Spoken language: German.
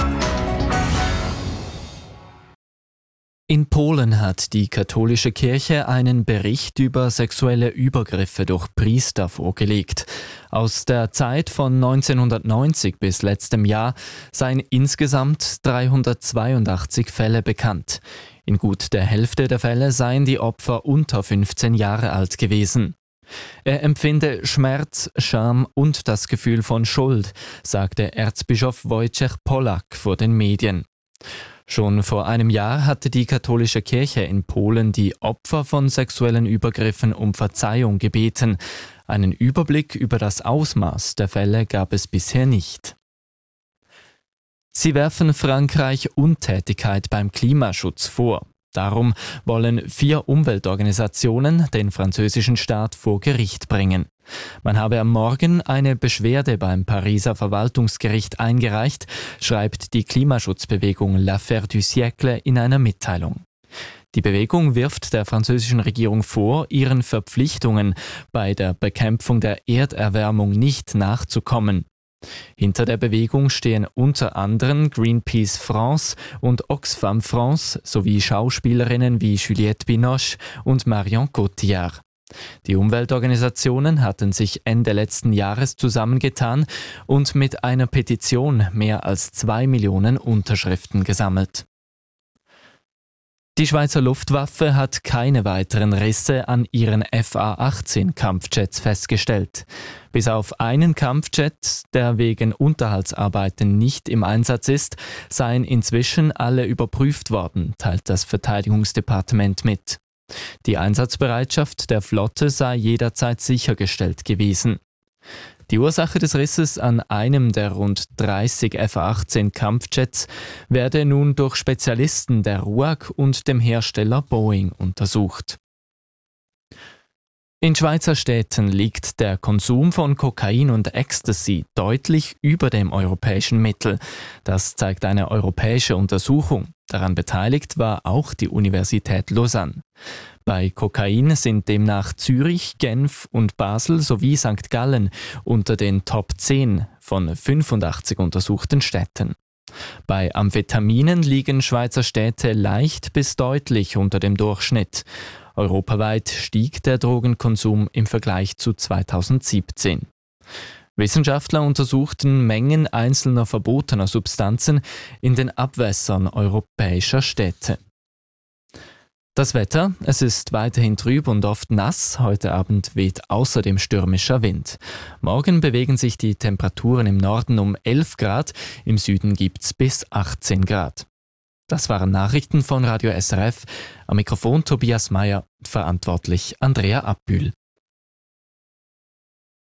In Polen hat die katholische Kirche einen Bericht über sexuelle Übergriffe durch Priester vorgelegt. Aus der Zeit von 1990 bis letztem Jahr seien insgesamt 382 Fälle bekannt. In gut der Hälfte der Fälle seien die Opfer unter 15 Jahre alt gewesen. Er empfinde Schmerz, Scham und das Gefühl von Schuld, sagte Erzbischof Wojciech Polak vor den Medien. Schon vor einem Jahr hatte die katholische Kirche in Polen die Opfer von sexuellen Übergriffen um Verzeihung gebeten. Einen Überblick über das Ausmaß der Fälle gab es bisher nicht. Sie werfen Frankreich Untätigkeit beim Klimaschutz vor. Darum wollen 4 Umweltorganisationen den französischen Staat vor Gericht bringen. Man habe am Morgen eine Beschwerde beim Pariser Verwaltungsgericht eingereicht, schreibt die Klimaschutzbewegung L'Affaire du Siècle in einer Mitteilung. Die Bewegung wirft der französischen Regierung vor, ihren Verpflichtungen bei der Bekämpfung der Erderwärmung nicht nachzukommen. Hinter der Bewegung stehen unter anderem Greenpeace France und Oxfam France sowie Schauspielerinnen wie Juliette Binoche und Marion Cotillard. Die Umweltorganisationen hatten sich Ende letzten Jahres zusammengetan und mit einer Petition mehr als 2 Millionen Unterschriften gesammelt. Die Schweizer Luftwaffe hat keine weiteren Risse an ihren FA-18-Kampfjets festgestellt. Bis auf einen Kampfjet, der wegen Unterhaltsarbeiten nicht im Einsatz ist, seien inzwischen alle überprüft worden, teilt das Verteidigungsdepartement mit. Die Einsatzbereitschaft der Flotte sei jederzeit sichergestellt gewesen. Die Ursache des Risses an einem der rund 30 F-18 Kampfjets werde nun durch Spezialisten der RUAG und dem Hersteller Boeing untersucht. In Schweizer Städten liegt der Konsum von Kokain und Ecstasy deutlich über dem europäischen Mittel. Das zeigt eine europäische Untersuchung. Daran beteiligt war auch die Universität Lausanne. Bei Kokain sind demnach Zürich, Genf und Basel sowie St. Gallen unter den Top 10 von 85 untersuchten Städten. Bei Amphetaminen liegen Schweizer Städte leicht bis deutlich unter dem Durchschnitt. Europaweit stieg der Drogenkonsum im Vergleich zu 2017. Wissenschaftler untersuchten Mengen einzelner verbotener Substanzen in den Abwässern europäischer Städte. Das Wetter, es ist weiterhin trüb und oft nass. Heute Abend weht außerdem stürmischer Wind. Morgen bewegen sich die Temperaturen im Norden um 11 Grad, im Süden gibt's bis 18 Grad. Das waren Nachrichten von Radio SRF. Am Mikrofon Tobias Meyer, verantwortlich Andrea Abbühl.